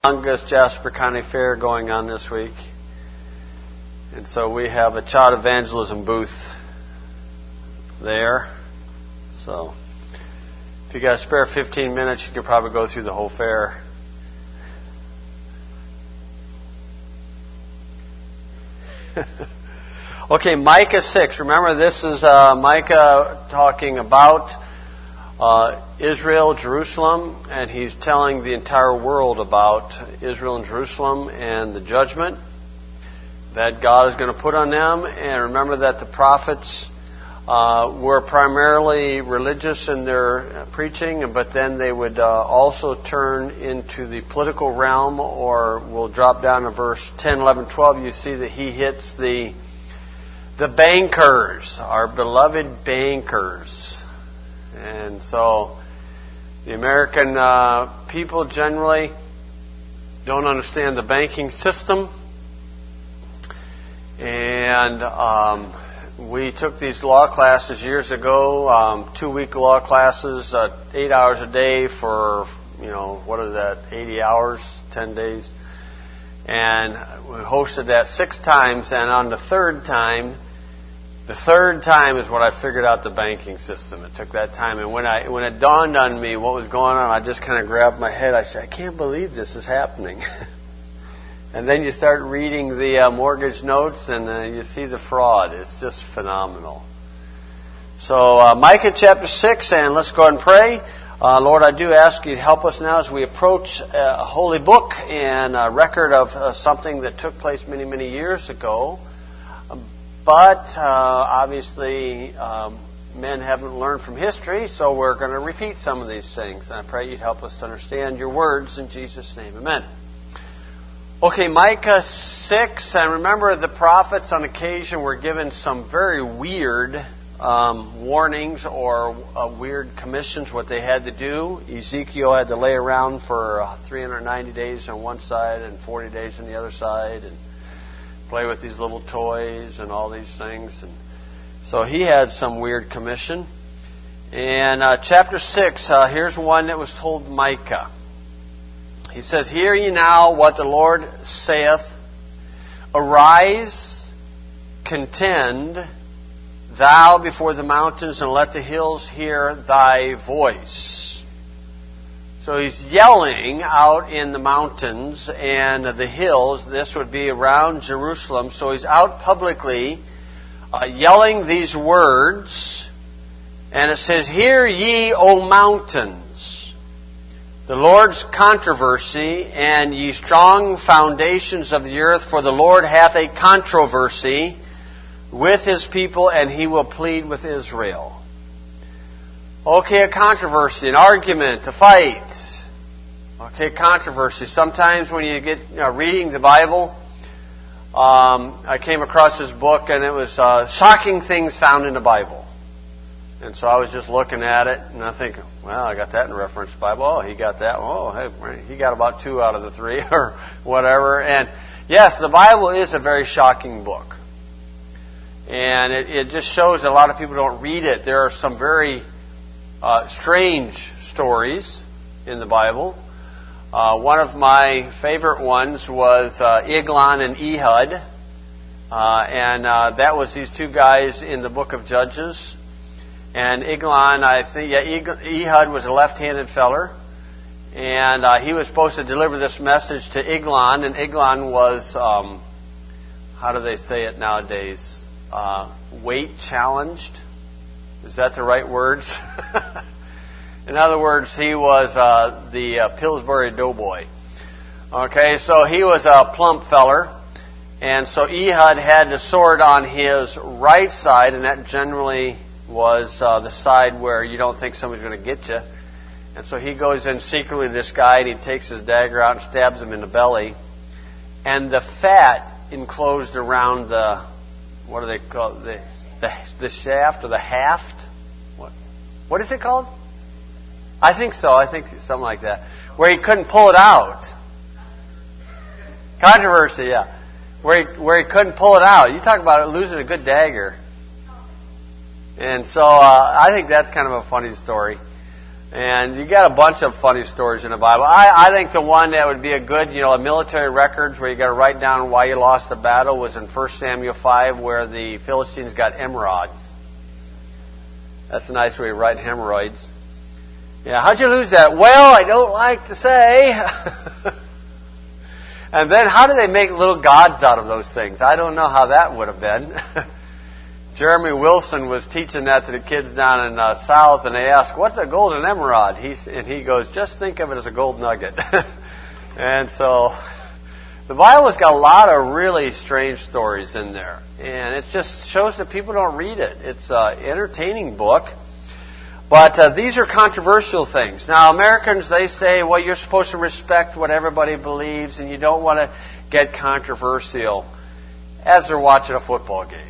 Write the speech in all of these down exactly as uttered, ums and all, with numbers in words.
Longest Jasper County Fair going on this week. And so we have a child evangelism booth there. So if you got a spare fifteen minutes, you could probably go through the whole fair. Okay, Micah six. Remember, this is uh, Micah talking about Uh, Israel, Jerusalem, and he's telling the entire world about Israel and Jerusalem and the judgment that God is going to put on them. And remember that the prophets uh, were primarily religious in their preaching, but then they would uh, also turn into the political realm, or we'll drop down to verse ten, eleven, twelve. You see that he hits the the bankers, our beloved bankers. And so the American uh, people generally don't understand the banking system. And um, we took these law classes years ago, um, two-week law classes, uh, eight hours a day for, you know, what is that, eighty hours, ten days. And we hosted that six times, and on the third time, The third time is when I figured out the banking system. It took that time. And when I when it dawned on me what was going on, I just kind of grabbed my head. I said, I can't believe this is happening. And then you start reading the uh, mortgage notes, and uh, you see the fraud. It's just phenomenal. So uh, Micah chapter six, and let's go ahead and pray. Uh, Lord, I do ask you to help us now as we approach a holy book and a record of uh, something that took place many, many years ago. But uh, obviously, um, men haven't learned from history, so we're going to repeat some of these things. And I pray you'd help us to understand your words in Jesus' name. Amen. Okay, Micah six. And remember, the prophets on occasion were given some very weird um, warnings or uh, weird commissions, what they had to do. Ezekiel had to lay around for uh, three hundred ninety days on one side and forty days on the other side, and play with these little toys and all these things. And so he had some weird commission. And uh, chapter six, uh, here's one that was told Micah. He says, Hear ye now what the Lord saith, Arise, contend, thou before the mountains, and let the hills hear thy voice. So he's yelling out in the mountains and the hills. This would be around Jerusalem. So he's out publicly uh, yelling these words. And it says, Hear ye, O mountains, the Lord's controversy, and ye strong foundations of the earth, for the Lord hath a controversy with his people, and he will plead with Israel. Okay, a controversy, an argument, a fight. Okay, controversy. Sometimes when you get you know, reading the Bible, um, I came across this book, and it was uh, shocking things found in the Bible. And so I was just looking at it, and I think, well, I got that in the reference Bible. Oh, he got that. Oh, hey, he got about two out of the three, or whatever. And yes, the Bible is a very shocking book. And it, it just shows that a lot of people don't read it. There are some very Uh, strange stories in the Bible. Uh, one of my favorite ones was uh, Eglon and Ehud. Uh, and uh, that was these two guys in the book of Judges. And Eglon, I think, yeah, Ehud was a left-handed feller. And uh, he was supposed to deliver this message to Eglon. And Eglon was, um, how do they say it nowadays? Uh, weight challenged. Is that the right words? In other words, he was uh, the uh, Pillsbury Doughboy. Okay, so he was a plump feller. And so Ehud had the sword on his right side, and that generally was uh, the side where you don't think somebody's going to get you. And so he goes in secretly to this guy, and he takes his dagger out and stabs him in the belly. And the fat enclosed around the, what do they call it? The, The, the shaft or the haft? What? What is it called? I think so. I think something like that. Where he couldn't pull it out. Controversy, yeah. Where he, where he couldn't pull it out. You talk about it, losing a good dagger. And so uh, I think that's kind of a funny story. And you got a bunch of funny stories in the Bible. I, I think the one that would be a good, you know, a military records where you got to write down why you lost the battle was in First Samuel five, where the Philistines got emerods. That's a nice way of writing hemorrhoids. Yeah, how'd you lose that? Well, I don't like to say. And then how do they make little gods out of those things? I don't know how that would have been. Jeremy Wilson was teaching that to the kids down in uh, South, and they asked, what's a golden emerald? He, and he goes, just think of it as a gold nugget. And so the Bible's got a lot of really strange stories in there. And it just shows that people don't read it. It's an entertaining book. But uh, these are controversial things. Now, Americans, they say, well, you're supposed to respect what everybody believes, and you don't want to get controversial as they're watching a football game.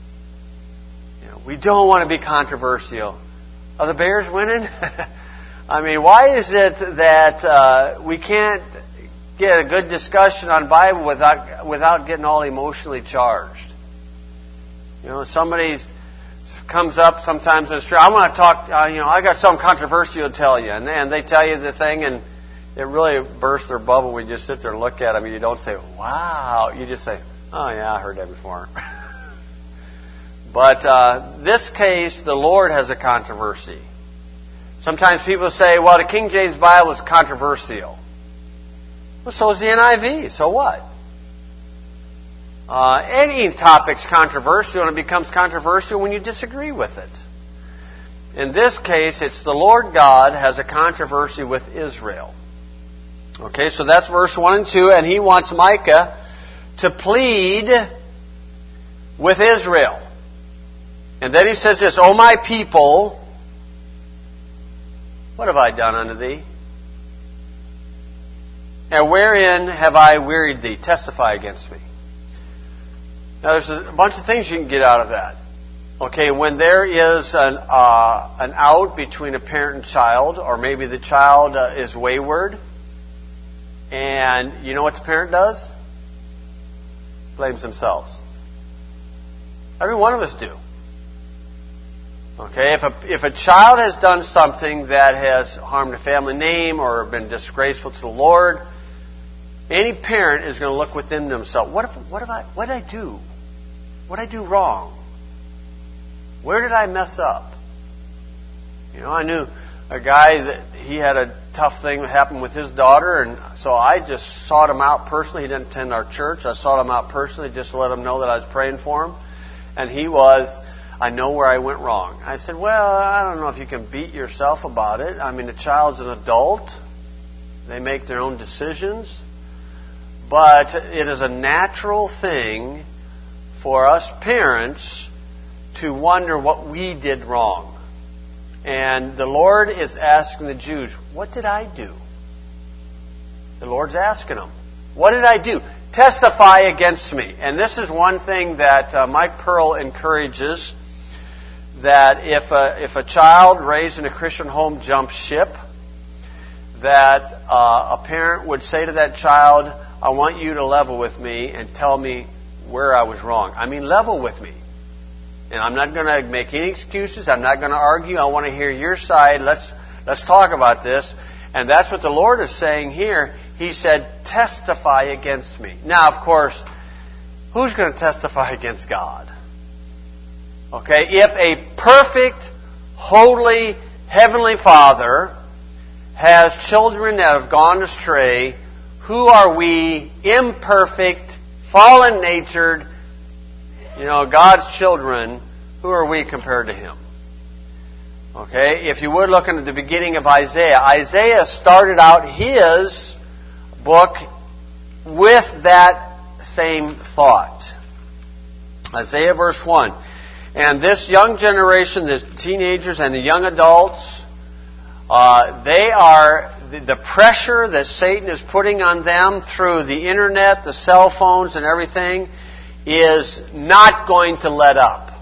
We don't want to be controversial. Are the Bears winning? I mean, why is it that uh, we can't get a good discussion on Bible without without getting all emotionally charged? You know, somebody comes up sometimes in the street. I want to talk. Uh, you know, I got something controversial to tell you, and, and they tell you the thing, and it really bursts their bubble when you just sit there and look at them, and you don't say, "Wow." You just say, "Oh yeah, I heard that before." But uh, this case, the Lord has a controversy. Sometimes people say, well, the King James Bible is controversial. Well, so is the N I V. So what? Uh, any topic's controversial, and it becomes controversial when you disagree with it. In this case, it's the Lord God has a controversy with Israel. Okay, so that's verse one and two, and he wants Micah to plead with Israel. And then he says this, O my people, what have I done unto thee? And wherein have I wearied thee? Testify against me. Now there's a bunch of things you can get out of that. Okay, when there is an, uh, an out between a parent and child, or maybe the child uh, is wayward, and you know what the parent does? Blames themselves. Every one of us do. Okay, if a, if a child has done something that has harmed a family name or been disgraceful to the Lord, any parent is going to look within themselves. What if, what have I, what did I do? What did I do wrong? Where did I mess up? You know, I knew a guy that he had a tough thing that happened with his daughter, and so I just sought him out personally. He didn't attend our church. I sought him out personally just to let him know that I was praying for him. And he was... I know where I went wrong. I said, well, I don't know if you can beat yourself about it. I mean, the child's an adult. They make their own decisions. But it is a natural thing for us parents to wonder what we did wrong. And the Lord is asking the Jews, what did I do? The Lord's asking them, what did I do? Testify against me. And this is one thing that uh, Mike Pearl encourages, that if a, if a child raised in a Christian home jumps ship, that uh, a parent would say to that child, I want you to level with me and tell me where I was wrong. I mean, level with me. And I'm not going to make any excuses. I'm not going to argue. I want to hear your side. Let's, let's talk about this. And that's what the Lord is saying here. He said, testify against me. Now, of course, who's going to testify against God? Okay, if a perfect, holy, heavenly Father has children that have gone astray, who are we, imperfect, fallen-natured, you know, God's children, who are we compared to Him? Okay, if you would look at the beginning of Isaiah, Isaiah started out his book with that same thought. Isaiah verse one. And this young generation, the teenagers and the young adults, uh, they are, the, the pressure that Satan is putting on them through the internet, the cell phones and everything, is not going to let up.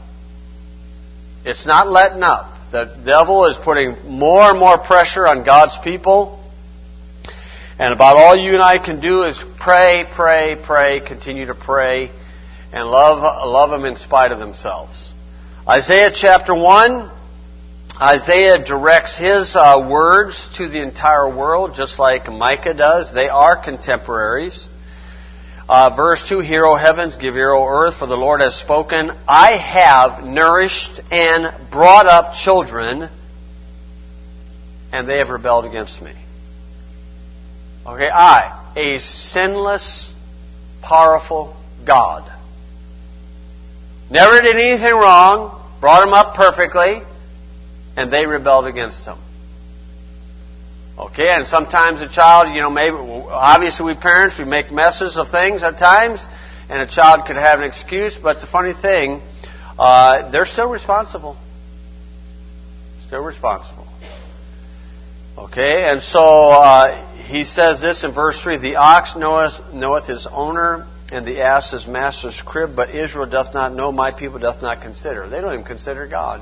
It's not letting up. The devil is putting more and more pressure on God's people. And about all you and I can do is pray, pray, pray, continue to pray, and love, love them in spite of themselves. Isaiah chapter one, Isaiah directs his uh, words to the entire world, just like Micah does. They are contemporaries. Uh, verse two, Hear, O heavens, give ear, O earth, for the Lord has spoken. I have nourished and brought up children, and they have rebelled against me. Okay, I, a sinless, powerful God, never did anything wrong, brought them up perfectly, and they rebelled against him. Okay, and sometimes a child, you know, maybe, obviously we parents, we make messes of things at times, and a child could have an excuse, but it's a funny thing, uh, they're still responsible. Still responsible. Okay, and so uh, he says this in verse three, The ox knoweth, knoweth his owner, and the ass his master's crib, but Israel doth not know, my people doth not consider. They don't even consider God.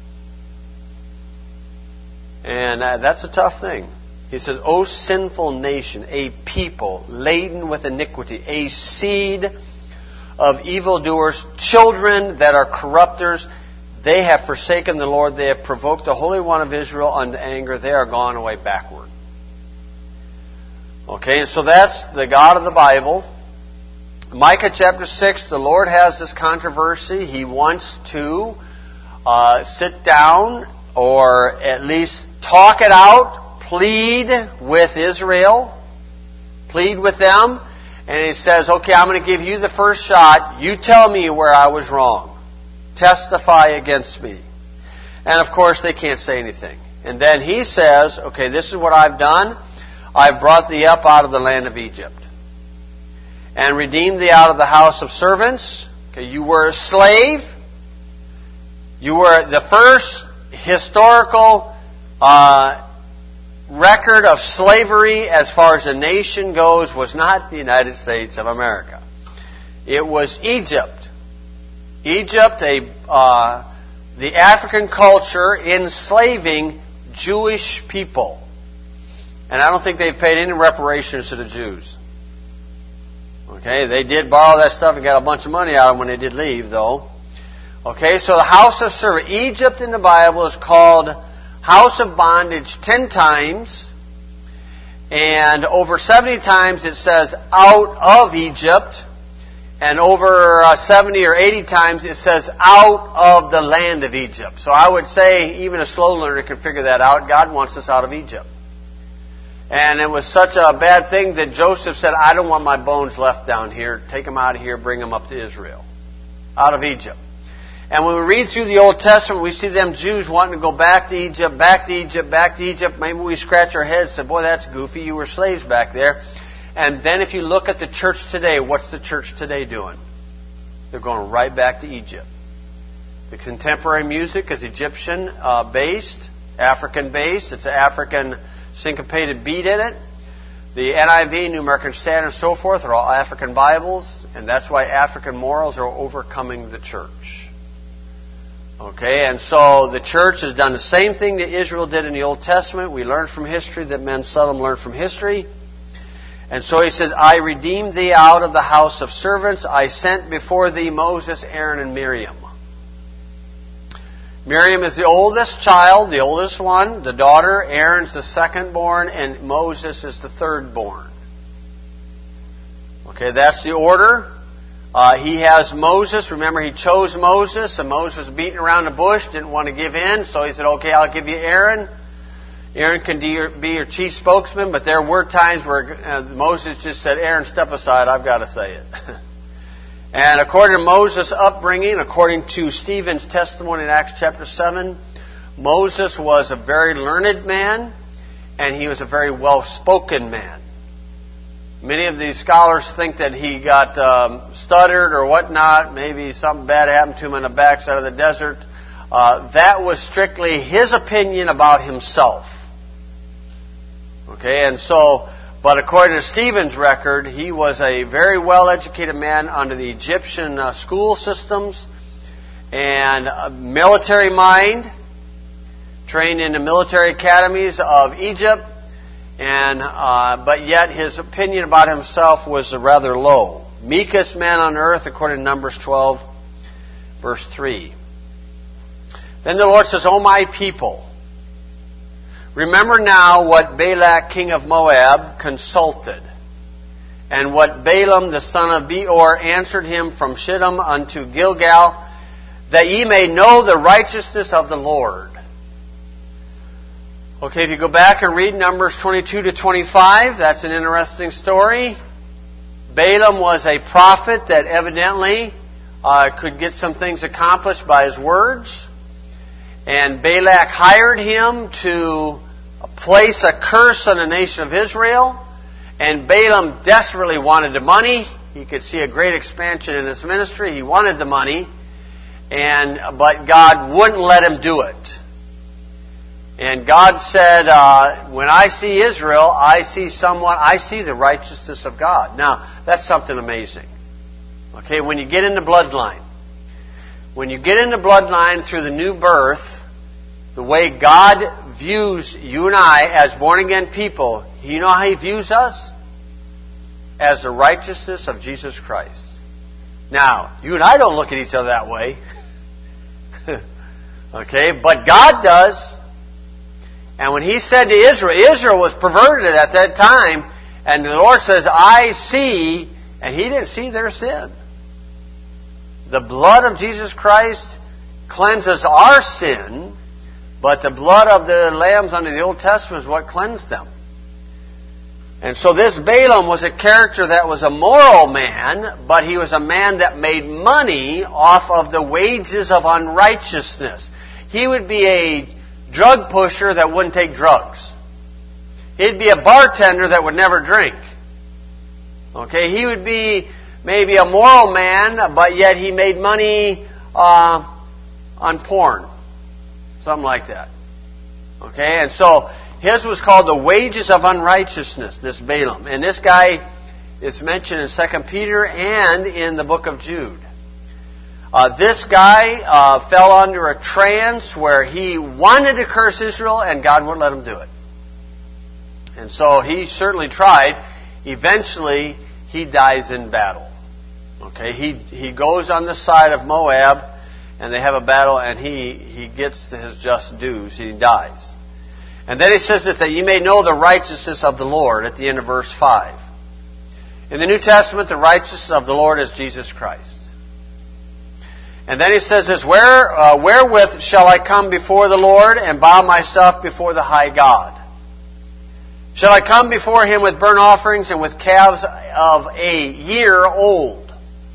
And uh, that's a tough thing. He says, O sinful nation, a people laden with iniquity, a seed of evildoers, children that are corrupters, they have forsaken the Lord, they have provoked the Holy One of Israel unto anger, they are gone away backward. Okay, so that's the God of the Bible. Micah chapter six, the Lord has this controversy. He wants to uh, sit down or at least talk it out, plead with Israel, plead with them, and he says, okay, I'm going to give you the first shot. You tell me where I was wrong. Testify against me. And of course, they can't say anything. And then he says, okay, this is what I've done. I've brought thee up out of the land of Egypt and redeemed thee out of the house of servants. Okay, you were a slave. You were the first historical uh, record of slavery as far as a nation goes was not the United States of America. It was Egypt. Egypt, a, uh, the African culture enslaving Jewish people. And I don't think they've paid any reparations to the Jews. Okay, they did borrow that stuff and got a bunch of money out of them when they did leave, though. Okay, so the house of servant. Egypt in the Bible is called house of bondage ten times. And over seventy times it says out of Egypt. And over uh, seventy or eighty times it says out of the land of Egypt. So I would say even a slow learner can figure that out. God wants us out of Egypt. And it was such a bad thing that Joseph said, I don't want my bones left down here. Take them out of here, bring them up to Israel. Out of Egypt. And when we read through the Old Testament, we see them Jews wanting to go back to Egypt, back to Egypt, back to Egypt. Maybe we scratch our heads and say, boy, that's goofy. You were slaves back there. And then if you look at the church today, what's the church today doing? They're going right back to Egypt. The contemporary music is Egyptian-based, uh, African-based. It's an African syncopated beat in it. The N I V, New American Standard, and so forth are all African Bibles. And that's why African morals are overcoming the church. Okay, and so the church has done the same thing that Israel did in the Old Testament. We learn from history that men seldom learn from history. And so he says, I redeemed thee out of the house of servants. I sent before thee Moses, Aaron, and Miriam. Miriam is the oldest child, the oldest one. The daughter, Aaron's the second born, and Moses is the third born. Okay, that's the order. Uh, he has Moses. Remember, he chose Moses, and Moses was beating around the bush, didn't want to give in. So he said, okay, I'll give you Aaron. Aaron can be your, be your chief spokesman, but there were times where uh, Moses just said, Aaron, step aside, I've got to say it. And according to Moses' upbringing, according to Stephen's testimony in Acts chapter seven, Moses was a very learned man, and he was a very well-spoken man. Many of these scholars think that he got um, stuttered or whatnot, maybe something bad happened to him in the backside of the desert. Uh, that was strictly his opinion about himself. Okay, and so, but according to Stephen's record, he was a very well-educated man under the Egyptian uh, school systems and a military mind, trained in the military academies of Egypt, and uh, but yet his opinion about himself was rather low. Meekest man on earth, according to Numbers twelve, verse three. Then the Lord says, O my people, remember now what Balak, king of Moab, consulted, and what Balaam, the son of Beor, answered him from Shittim unto Gilgal, that ye may know the righteousness of the Lord. Okay, if you go back and read Numbers twenty-two to twenty-five, that's an interesting story. Balaam was a prophet that evidently uh, could get some things accomplished by his words. And Balak hired him to place a curse on the nation of Israel. And Balaam desperately wanted the money. He could see a great expansion in his ministry. He wanted the money. And but God wouldn't let him do it. And God said, uh, when I see Israel, I see someone, I see the righteousness of God. Now, that's something amazing. Okay, when you get into bloodline, when you get into bloodline through the new birth, the way God views you and I as born-again people, you know how He views us? As the righteousness of Jesus Christ. Now, you and I don't look at each other that way. Okay, but God does. And when He said to Israel, Israel was perverted at that time, and the Lord says, I see, and He didn't see their sin. The blood of Jesus Christ cleanses our sin, but the blood of the lambs under the Old Testament is what cleansed them. And so this Balaam was a character that was a moral man, but he was a man that made money off of the wages of unrighteousness. He would be a drug pusher that wouldn't take drugs. He'd be a bartender that would never drink. Okay, he would be maybe a moral man, but yet he made money uh, on porn. Something like that. Okay, and so his was called the wages of unrighteousness, this Balaam. And this guy is mentioned in Second Peter and in the book of Jude. Uh, this guy uh, fell under a trance where he wanted to curse Israel and God wouldn't let him do it. And so he certainly tried. Eventually, he dies in battle. Okay, he he goes on the side of Moab and they have a battle and he, he gets his just dues. He dies. And then he says that, that ye may know the righteousness of the Lord at the end of verse five. In the New Testament, the righteousness of the Lord is Jesus Christ. And then he says this, Where, uh, wherewith shall I come before the Lord and bow myself before the high God? Shall I come before Him with burnt offerings and with calves of a year old?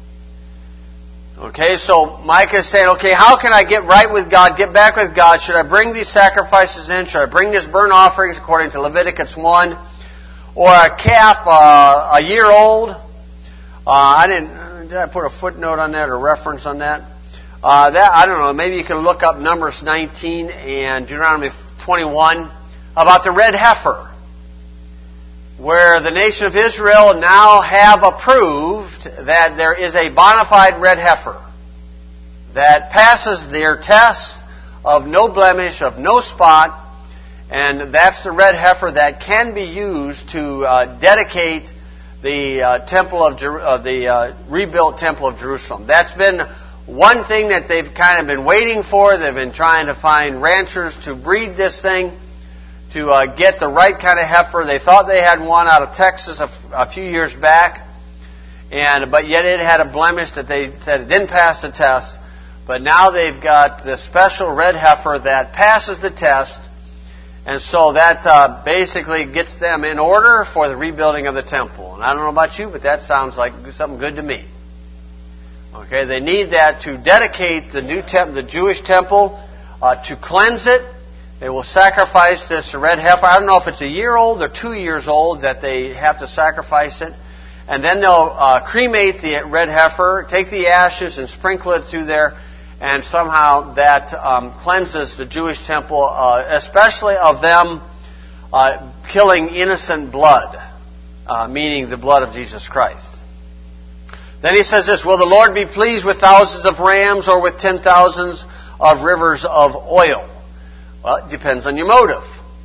Okay, so Micah is saying, okay, how can I get right with God, get back with God? Should I bring these sacrifices in? Should I bring these burnt offerings according to Leviticus one? Or a calf uh, a year old? Uh, I didn't, did I put a footnote on that or reference on that? Uh, that I don't know. Maybe you can look up Numbers nineteen and Deuteronomy twenty-one about the red heifer, where the nation of Israel now have approved that there is a bona fide red heifer that passes their test of no blemish, of no spot, and that's the red heifer that can be used to uh, dedicate the uh, temple of Jer- uh, the uh, rebuilt temple of Jerusalem. That's been one thing that they've kind of been waiting for. They've been trying to find ranchers to breed this thing, to uh, get the right kind of heifer. They thought they had one out of Texas a, f- a few years back, and but yet it had a blemish that they said it didn't pass the test. But now they've got the special red heifer that passes the test, and so that uh, basically gets them in order for the rebuilding of the temple. And I don't know about you, but that sounds like something good to me. Okay, they need that to dedicate the new temple, the Jewish temple, uh, to cleanse it. They will sacrifice this red heifer. I don't know if it's a year old or two years old that they have to sacrifice it. And then they'll uh, cremate the red heifer, take the ashes and sprinkle it through there. And somehow that um, cleanses the Jewish temple, uh, especially of them uh, killing innocent blood, uh, meaning the blood of Jesus Christ. Then he says this, Will the Lord be pleased with thousands of rams or with ten thousands of rivers of oil? Well, it depends on your motive.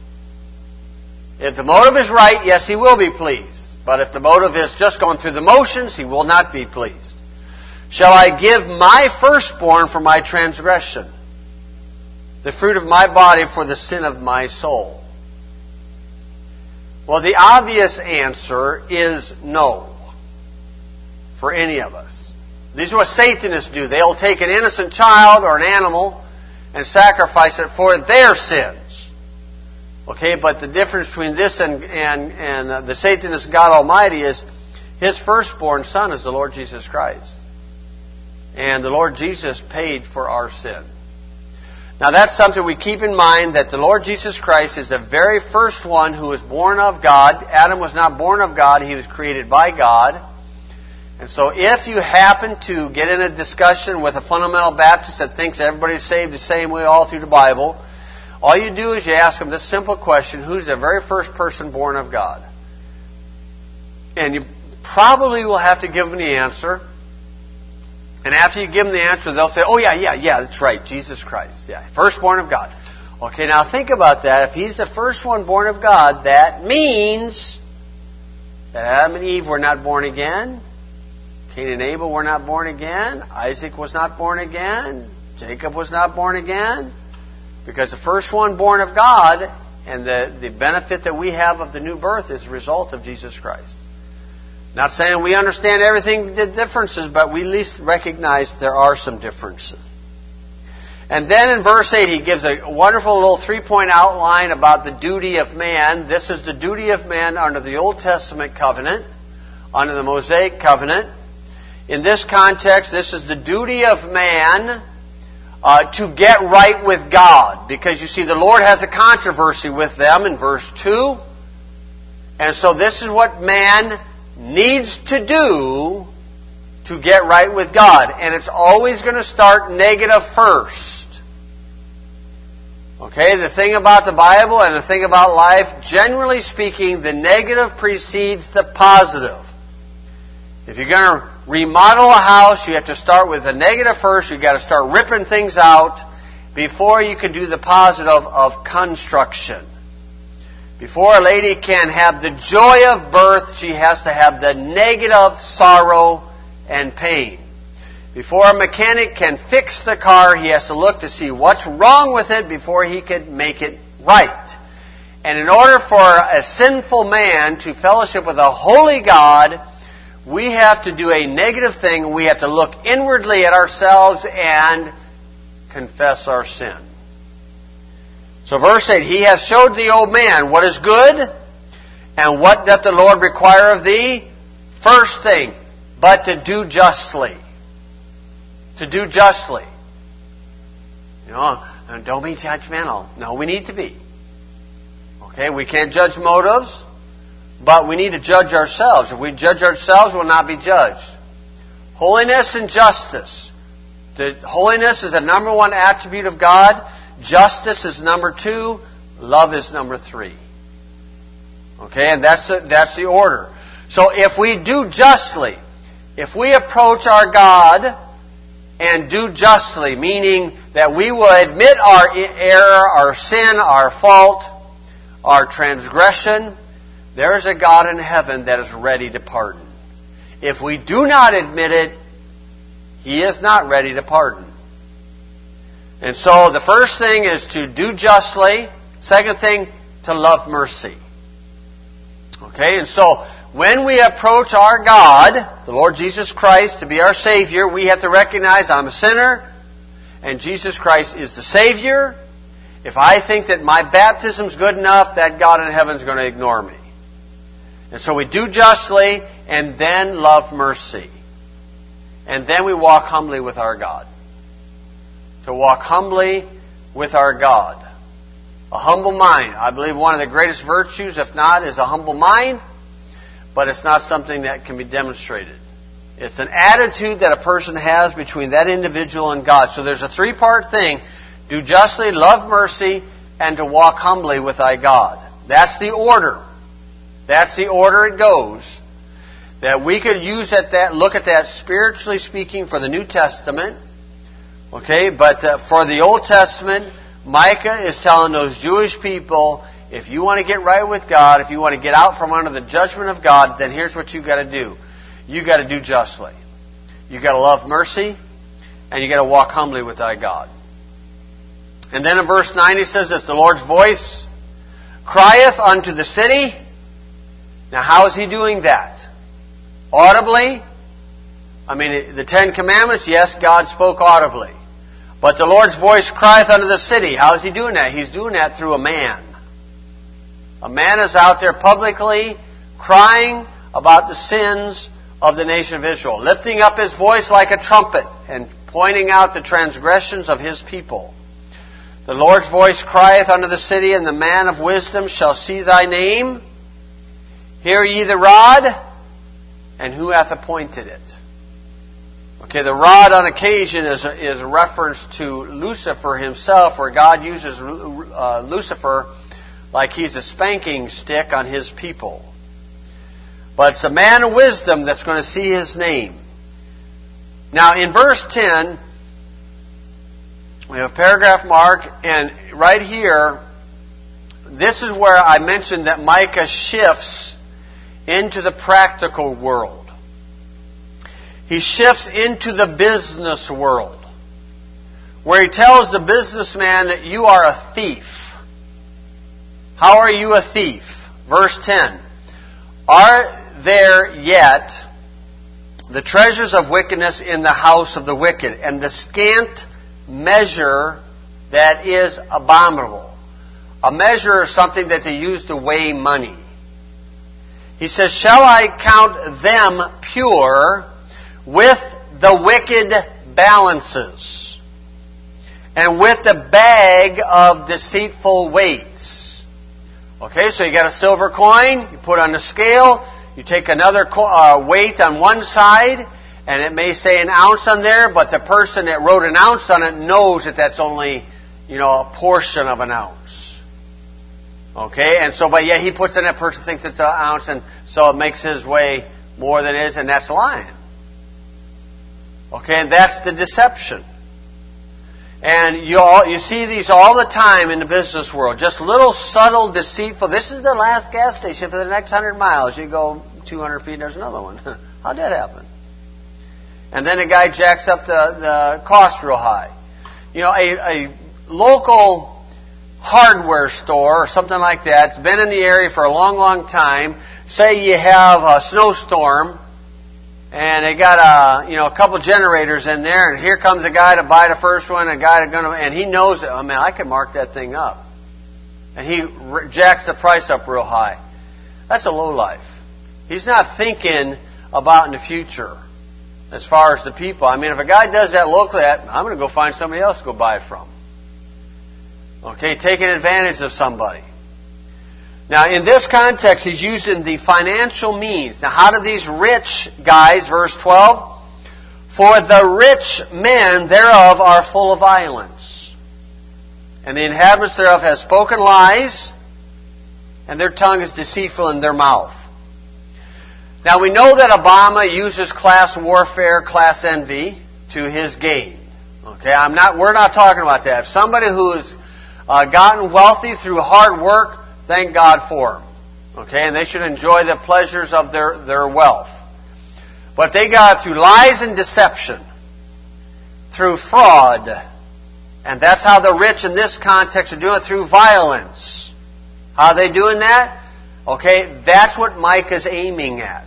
If the motive is right, yes, He will be pleased. But if the motive is just going through the motions, He will not be pleased. Shall I give my firstborn for my transgression? the fruit of my body for the sin of my soul? Well, the obvious answer is no for any of us. These are what Satanists do. They'll take an innocent child or an animal and sacrifice it for their sins. Okay, but the difference between this and, and, and the Satanist God Almighty is His firstborn Son is the Lord Jesus Christ. And the Lord Jesus paid for our sin. Now that's something we keep in mind, that the Lord Jesus Christ is the very first one who was born of God. Adam was not born of God, he was created by God. And so if you happen to get in a discussion with a fundamental Baptist that thinks everybody's saved the same way all through the Bible, all you do is you ask them this simple question: who's the very first person born of God? And you probably will have to give them the answer. And after you give them the answer, they'll say, oh yeah, yeah, yeah, that's right, Jesus Christ. Yeah, firstborn of God. Okay, now think about that. If He's the first one born of God, that means that Adam and Eve were not born again. Cain and Abel were not born again. Isaac was not born again. Jacob was not born again. Because the first one born of God, and the, the benefit that we have of the new birth, is a result of Jesus Christ. Not saying we understand everything, the differences, but we at least recognize there are some differences. And then in verse eight, he gives a wonderful little three-point outline about the duty of man. This is the duty of man under the Old Testament covenant, under the Mosaic covenant. In this context, this is the duty of man uh, to get right with God. Because you see, the Lord has a controversy with them in verse two. And so this is what man needs to do to get right with God. And it's always going to start negative first. Okay, the thing about the Bible and the thing about life, generally speaking, the negative precedes the positive. If you're going to remodel a house, you have to start with the negative first. You've got to start ripping things out before you can do the positive of construction. Before a lady can have the joy of birth, she has to have the negative sorrow and pain. Before a mechanic can fix the car, he has to look to see what's wrong with it before he can make it right. And in order for a sinful man to fellowship with a holy God, we have to do a negative thing. We have to look inwardly at ourselves and confess our sin. So verse eight, He hath showed thee, O man, what is good, and what doth the Lord require of thee? First thing, but to do justly. To do justly. You know, and don't be judgmental. No, we need to be. Okay, we can't judge motives, but we need to judge ourselves. If we judge ourselves, we'll not be judged. Holiness and justice. The holiness is the number one attribute of God. Justice is number two. Love is number three. Okay, and that's the, that's the order. So if we do justly, if we approach our God and do justly, meaning that we will admit our error, our sin, our fault, our transgression, there is a God in heaven that is ready to pardon. If we do not admit it, He is not ready to pardon. And so the first thing is to do justly. Second thing, to love mercy. Okay, and so when we approach our God, the Lord Jesus Christ, to be our Savior, we have to recognize I'm a sinner and Jesus Christ is the Savior. If I think that my baptism's good enough, that God in heaven is going to ignore me. And so we do justly and then love mercy. And then we walk humbly with our God. To walk humbly with our God. A humble mind. I believe one of the greatest virtues, if not, is a humble mind. But it's not something that can be demonstrated. It's an attitude that a person has between that individual and God. So there's a three-part thing. Do justly, love mercy, and to walk humbly with thy God. That's the order. That's the order it goes. That we could use at that, look at that spiritually speaking for the New Testament. Okay, but uh, for the Old Testament, Micah is telling those Jewish people, if you want to get right with God, if you want to get out from under the judgment of God, then here's what you've got to do. You've got to do justly. You've got to love mercy, and you've got to walk humbly with thy God. And then in verse nine he says this, the Lord's voice crieth unto the city. Now how is he doing that? Audibly? I mean, the Ten Commandments, yes, God spoke audibly. But the Lord's voice crieth unto the city. How is he doing that? He's doing that through a man. A man is out there publicly crying about the sins of the nation of Israel, lifting up his voice like a trumpet and pointing out the transgressions of his people. The Lord's voice crieth unto the city, and the man of wisdom shall see thy name. Hear ye the rod, and who hath appointed it? Okay, the rod on occasion is a, is a reference to Lucifer himself, where God uses uh, Lucifer like he's a spanking stick on his people. But it's a man of wisdom that's going to see his name. Now, in verse ten, we have a paragraph mark, and right here, this is where I mentioned that Micah shifts into the practical world. He shifts into the business world, where he tells the businessman that you are a thief. How are you a thief? Verse ten. Are there yet the treasures of wickedness in the house of the wicked, and the scant measure that is abominable? A measure is something that they use to weigh money. He says, shall I count them pure with the wicked balances, and with the bag of deceitful weights? Okay, so you got a silver coin, you put on the scale, you take another co- uh, weight on one side, and it may say an ounce on there, but the person that wrote an ounce on it knows that that's only, you know, a portion of an ounce. Okay, and so, but yeah, he puts in, that person thinks it's an ounce, and so it makes his way more than it is, and that's lying. Okay, and that's the deception. And you all, you see these all the time in the business world. Just little subtle, deceitful. This is the last gas station for the next hundred miles. You go two hundred feet, and there's another one. How'd that happen? And then a guy jacks up the, the cost real high. You know, a, a local hardware store or something like that, it's been in the area for a long, long time. Say you have a snowstorm, and they got a, you know, a couple generators in there, and here comes a guy to buy the first one, a guy to gonna, and he knows that, oh man, I can mark that thing up. And he jacks the price up real high. That's a lowlife. He's not thinking about in the future as far as the people. I mean, if a guy does that locally, I'm going to go find somebody else to go buy it from. Okay, taking advantage of somebody. Now, in this context, he's using the financial means. Now, how do these rich guys, verse twelve, for the rich men thereof are full of violence, and the inhabitants thereof have spoken lies, and their tongue is deceitful in their mouth. Now, we know that Obama uses class warfare, class envy to his gain. Okay, I'm not. We're not talking about that. If somebody who has uh, gotten wealthy through hard work, thank God for them. Okay, and they should enjoy the pleasures of their, their wealth. But they got it through lies and deception, through fraud, and that's how the rich in this context are doing it, through violence. How are they doing that? Okay, that's what Micah's aiming at.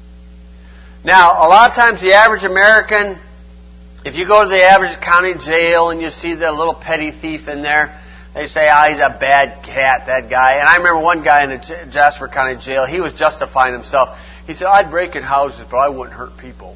Now, a lot of times the average American, if you go to the average county jail and you see the little petty thief in there, they say, ah, oh, he's a bad cat, that guy. And I remember one guy in the Jasper County Jail, he was justifying himself. He said, I'd break in houses, but I wouldn't hurt people.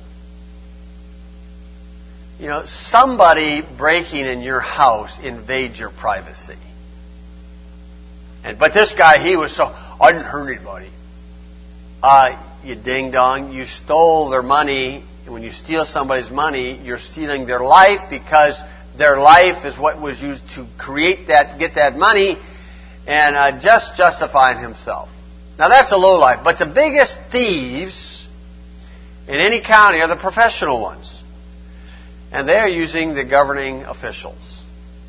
You know, somebody breaking in your house invades your privacy. And But this guy, he was so, I didn't hurt anybody. Uh, you ding-dong, you stole their money. And when you steal somebody's money, you're stealing their life, because their life is what was used to create that, get that money, and uh, just justifying himself. Now that's a low life. But the biggest thieves in any county are the professional ones. And they're using the governing officials.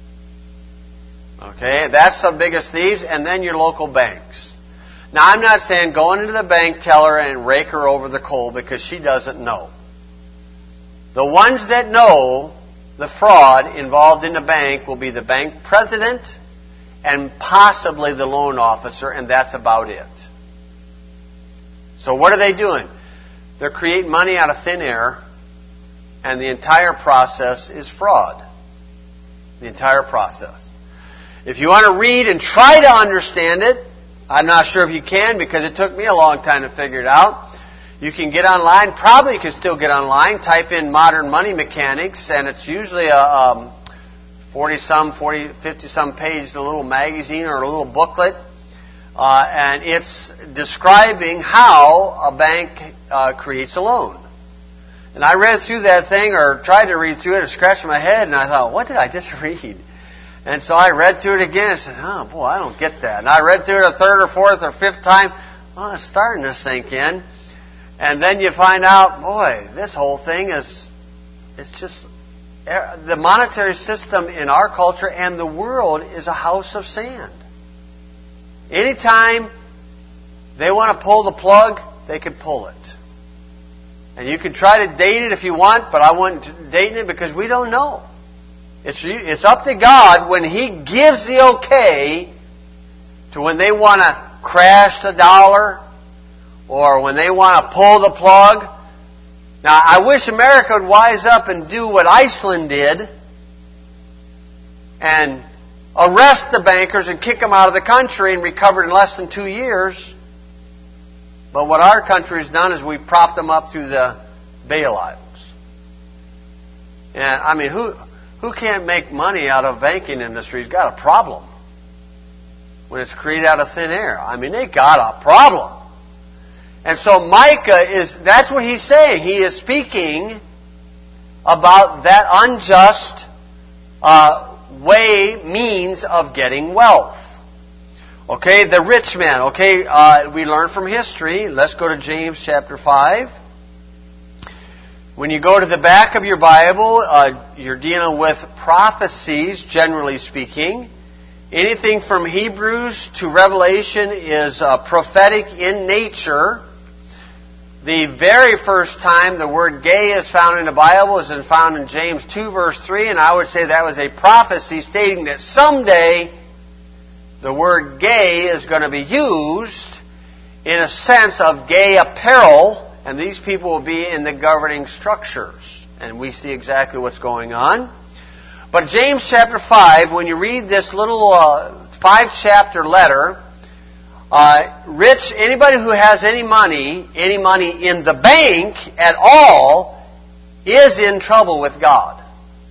Okay, that's the biggest thieves, and then your local banks. Now I'm not saying go into the bank teller and rake her over the coal, because she doesn't know. The ones that know the fraud involved in the bank will be the bank president and possibly the loan officer, and that's about it. So what are they doing? They're creating money out of thin air, and the entire process is fraud. The entire process. If you want to read and try to understand it, I'm not sure if you can because it took me a long time to figure it out. You can get online. Probably you can still get online. Type in modern money mechanics, and it's usually a um, forty-some, forty, fifty-some page a little magazine or a little booklet. Uh, and it's describing how a bank uh, creates a loan. And I read through that thing, or tried to read through it, and scratched my head, and I thought, what did I just read? And so I read through it again, and said, oh boy, I don't get that. And I read through it a third or fourth or fifth time. Well, it's starting to sink in. And then you find out, boy, this whole thing is, it's just, the monetary system in our culture and the world is a house of sand. Anytime they want to pull the plug, they can pull it. And you can try to date it if you want, but I wouldn't date it because we don't know. It's it's up to God when He gives the okay to when they want to crash the dollar or when they want to pull the plug. Now, I wish America would wise up and do what Iceland did and arrest the bankers and kick them out of the country and recover in less than two years. But what our country has done is we've propped them up through the bailouts. And I mean, who who can't make money out of banking industry has got a problem when it's created out of thin air. I mean, they got a problem. And so Micah is, that's what he's saying. He is speaking about that unjust uh, way, means of getting wealth. Okay, the rich man. Okay, uh, we learn from history. Let's go to James chapter five. When you go to the back of your Bible, uh, you're dealing with prophecies, generally speaking. Anything from Hebrews to Revelation is uh, prophetic in nature. The very first time the word gay is found in the Bible is found in James two verse three, and I would say that was a prophecy stating that someday the word gay is going to be used in a sense of gay apparel, and these people will be in the governing structures. And we see exactly what's going on. But James chapter five, when you read this little uh, five-chapter letter, uh, rich, anybody who has any money, any money in the bank at all, is in trouble with God.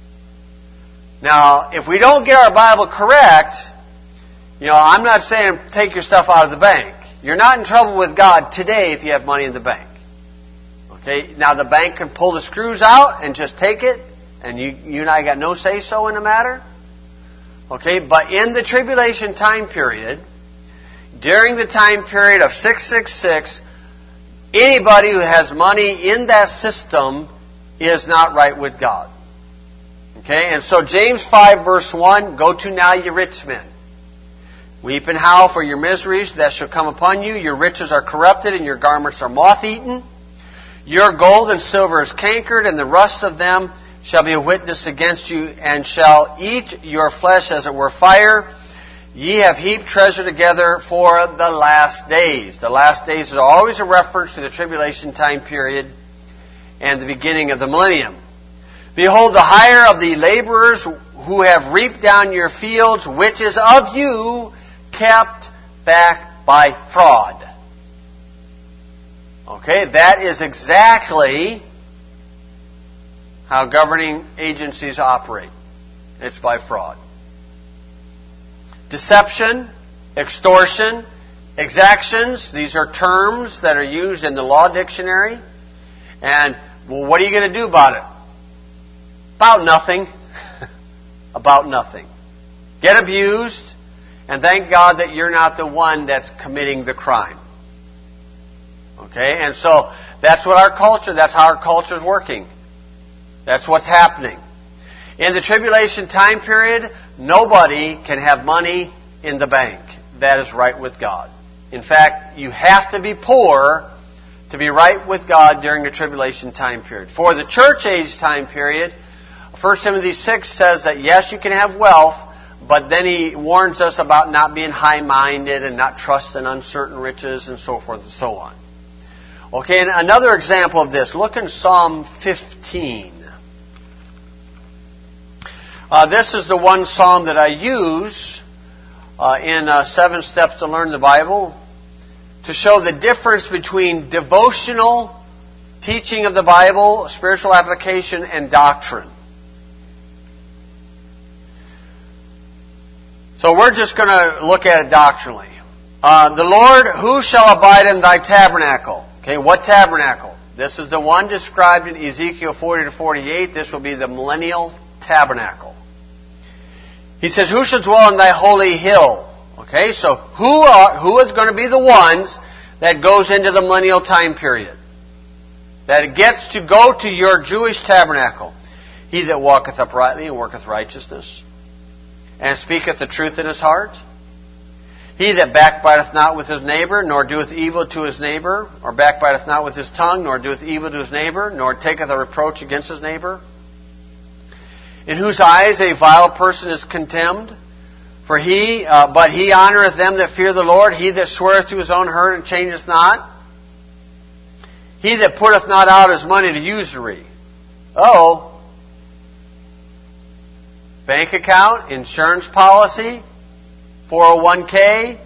Now, if we don't get our Bible correct, you know, I'm not saying take your stuff out of the bank. You're not in trouble with God today if you have money in the bank. Okay, now the bank can pull the screws out and just take it, and you, you and I got no say-so in the matter. Okay, but in the tribulation time period, during the time period of six six six, anybody who has money in that system is not right with God. Okay, and so James five verse one, go to now, ye rich men. Weep and howl for your miseries that shall come upon you. Your riches are corrupted and your garments are moth-eaten. Your gold and silver is cankered, and the rust of them shall be a witness against you, and shall eat your flesh as it were fire. Ye have heaped treasure together for the last days. The last days is always a reference to the tribulation time period and the beginning of the millennium. Behold, the hire of the laborers who have reaped down your fields, which is of you, kept back by fraud. Okay, that is exactly how governing agencies operate. It's by fraud. Deception, extortion, exactions, these are terms that are used in the law dictionary. And, well, what are you going to do about it? About nothing. About nothing. Get abused, and thank God that you're not the one that's committing the crime. Okay, and so that's what our culture, that's how our culture is working. That's what's happening. In the tribulation time period, nobody can have money in the bank. That is right with God. In fact, you have to be poor to be right with God during the tribulation time period. For the church age time period, First Timothy six says that yes, you can have wealth, but then he warns us about not being high-minded and not trusting uncertain riches and so forth and so on. Okay, and another example of this. Look in Psalm fifteen. Uh, this is the one psalm that I use uh, in uh, Seven Steps to Learn the Bible to show the difference between devotional teaching of the Bible, spiritual application, and doctrine. So we're just going to look at it doctrinally. Uh, the Lord, who shall abide in thy tabernacle? Okay, what tabernacle? This is the one described in Ezekiel forty to forty-eight. This will be the millennial tabernacle. He says, who shall dwell in thy holy hill? Okay, so who are who is going to be the ones that goes into the millennial time period? That gets to go to your Jewish tabernacle. He that walketh uprightly and worketh righteousness, and speaketh the truth in his heart. He that backbiteth not with his neighbor, nor doeth evil to his neighbor, or backbiteth not with his tongue, nor doeth evil to his neighbor, nor taketh a reproach against his neighbor. In whose eyes a vile person is contemned. For he, uh, but he honoreth them that fear the Lord. He that sweareth to his own hurt and changeth not. He that putteth not out his money to usury. Oh, bank account, insurance policy, four oh one k,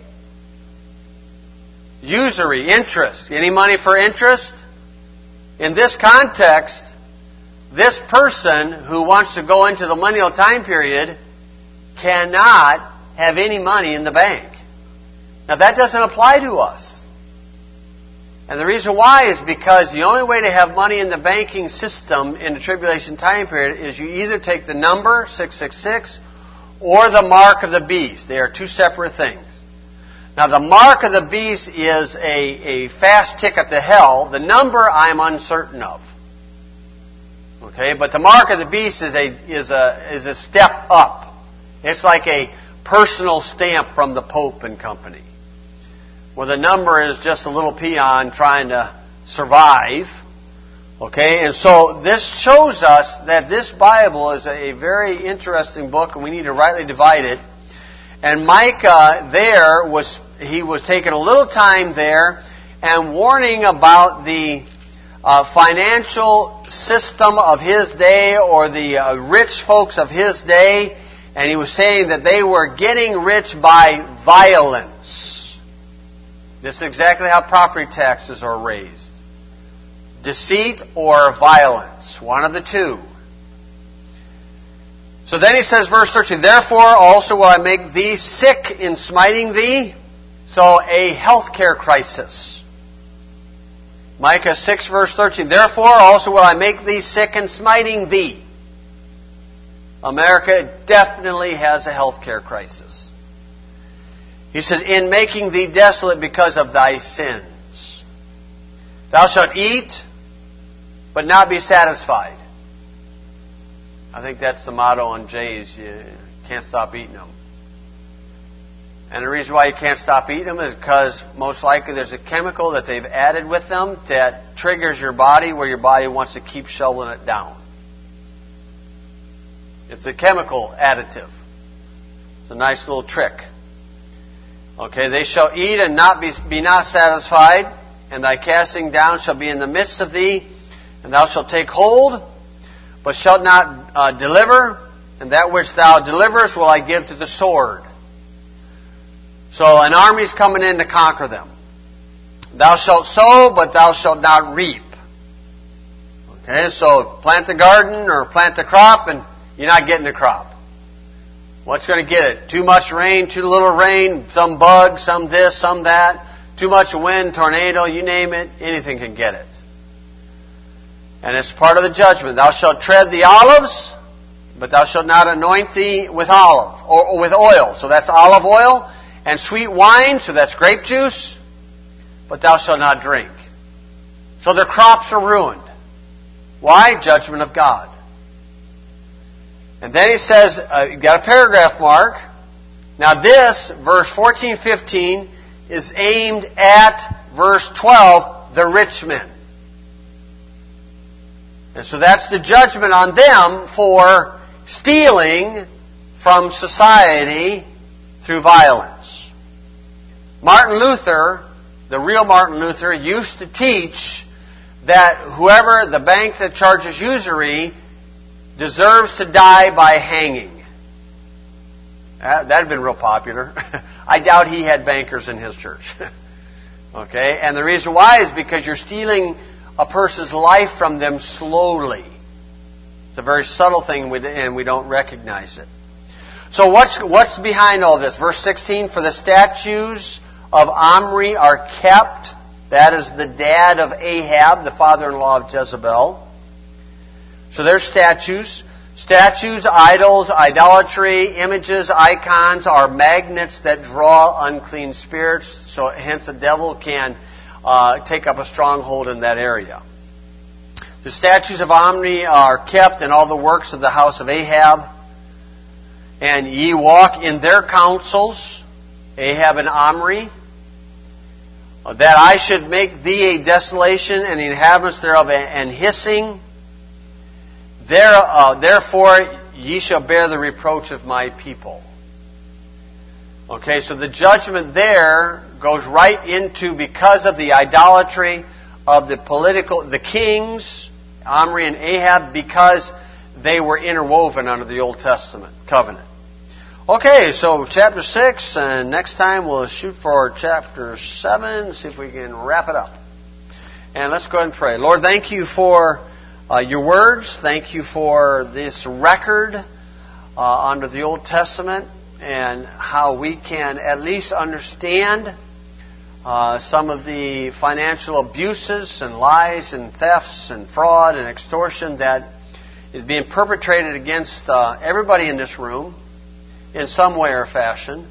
usury, interest. Any money for interest? In this context, this person who wants to go into the millennial time period cannot have any money in the bank. Now that doesn't apply to us. And the reason why is because the only way to have money in the banking system in the tribulation time period is you either take the number, six six six, or the mark of the beast. They are two separate things. Now the mark of the beast is a, a fast ticket to hell. The number I'm uncertain of. Okay, but the mark of the beast is a is a is a step up. It's like a personal stamp from the Pope and company. Well, the number is just a little peon trying to survive. Okay, and so this shows us that this Bible is a very interesting book, and we need to rightly divide it. And Micah there was he was taking a little time there and warning about the uh, financial system of his day, or the uh, rich folks of his day, and he was saying that they were getting rich by violence. This is exactly how property taxes are raised. Deceit or violence. One of the two. So then he says, verse thirteen, therefore also will I make thee sick in smiting thee. So a healthcare crisis. Micah six verse thirteen, therefore also will I make thee sick in smiting thee. America definitely has a healthcare crisis. He says, in making thee desolate because of thy sins. Thou shalt eat, but not be satisfied. I think that's the motto on J's. You can't stop eating them. And the reason why you can't stop eating them is because most likely there's a chemical that they've added with them that triggers your body where your body wants to keep shoveling it down. It's a chemical additive. It's a nice little trick. Okay, they shall eat and not be, be not satisfied, and thy casting down shall be in the midst of thee, and thou shalt take hold, but shalt not uh, deliver, and that which thou deliverest will I give to the sword. So an army's coming in to conquer them. Thou shalt sow, but thou shalt not reap. Okay, so plant the garden or plant the crop, and you're not getting the crop. What's going to get it? Too much rain, too little rain, some bug, some this, some that, too much wind, tornado, you name it, anything can get it. And it's part of the judgment. Thou shalt tread the olives, but thou shalt not anoint thee with olive, or, or with oil. So that's olive oil. And sweet wine, so that's grape juice, but thou shalt not drink. So their crops are ruined. Why? Judgment of God. And then he says, uh, you got a paragraph mark. Now this, verse fourteen, fifteen, is aimed at verse twelve, the rich men. And so that's the judgment on them for stealing from society through violence. Martin Luther, the real Martin Luther, used to teach that whoever, the bank that charges usury, deserves to die by hanging. That had been real popular. I doubt he had bankers in his church. Okay? And the reason why is because you're stealing a person's life from them slowly. It's a very subtle thing, and we don't recognize it. So what's what's behind all this? Verse sixteen, for the statues of Omri are kept. That is the dad of Ahab, the father-in-law of Jezebel. So there's statues. Statues, idols, idolatry, images, icons are magnets that draw unclean spirits. So hence the devil can uh, take up a stronghold in that area. The statues of Omri are kept in all the works of the house of Ahab. And ye walk in their counsels, Ahab and Omri, that I should make thee a desolation and the inhabitants thereof an hissing. There, uh, therefore ye shall bear the reproach of my people. Okay, so the judgment there goes right into, because of the idolatry of the political, the kings, Omri and Ahab, because they were interwoven under the Old Testament covenant. Okay, so chapter six, and next time we'll shoot for chapter seven, see if we can wrap it up. And let's go ahead and pray. Lord, thank you for uh, your words. Thank you for this record uh, under the Old Testament, and how we can at least understand uh, some of the financial abuses and lies and thefts and fraud and extortion that is being perpetrated against uh, everybody in this room in some way or fashion.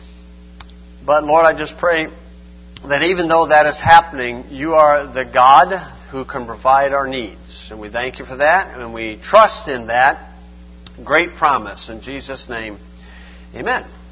But Lord, I just pray that even though that is happening, you are the God who can provide our needs. And we thank you for that, and we trust in that great promise. In Jesus' name, amen.